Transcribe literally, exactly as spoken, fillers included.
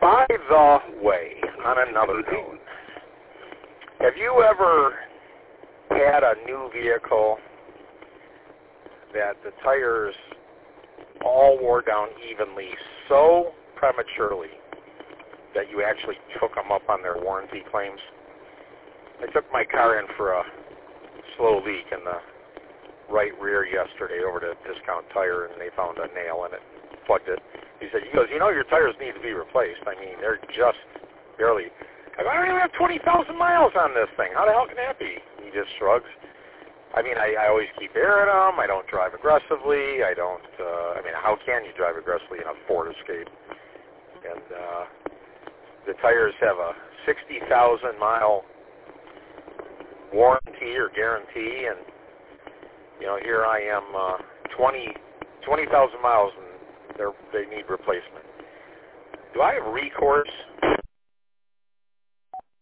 By the way, on another note, have you ever had a new vehicle that the tires all wore down evenly so prematurely that you actually took them up on their warranty claims? I took my car in for a slow leak in the right rear yesterday over to Discount Tire, and they found a nail in it, plugged it. He said, he goes, you know, your tires need to be replaced. I mean, they're just barely. I go, I don't even have twenty thousand miles on this thing. How the hell can that be? He just shrugs. I mean, I, I always keep air in them. I don't drive aggressively. I don't, uh, I mean, how can you drive aggressively in a Ford Escape? And uh, the tires have a sixty thousand mile warranty or guarantee, and, you know, here I am uh, twenty thousand miles, and they're, they need replacement. Do I have recourse